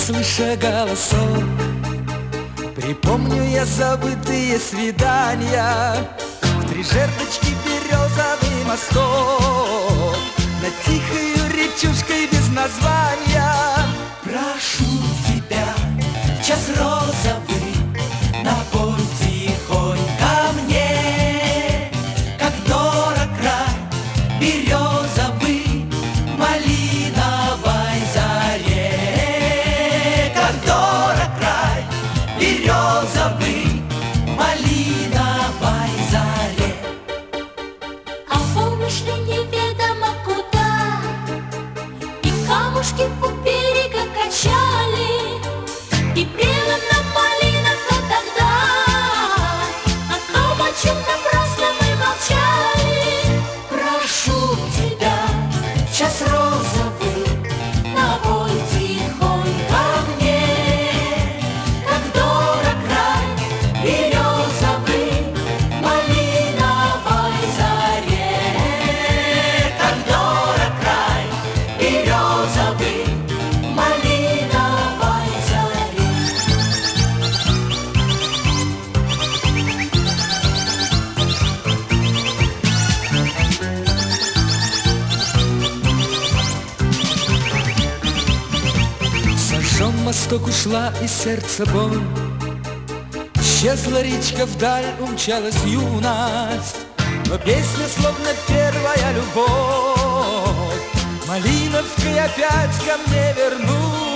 слыша голосов, припомню я забытые свидания в три жердочки березовый мостов, над тихою речушкой без названия. Прошу тебя, в час розовый, напой тихонь ко мне, как дорог край березовый, малиновой заре. Как дорог край березовый, малиновой заре. А помнишь ли неведомо куда, и камушки у берега качали, и прелом на малинах-то тогда о том, о чем напрасно мы молчали. Прошу тебя, в час розовый, напой тихонь ко мне, как дорог край березовый, малиновой заре. Как дорог край березовый, малиновой заре. Сожжен мосток, ушла из сердца боль, исчезла речка вдаль, умчалась юность, но песня словно первая любовь малиновкой опять ко мне вернулась.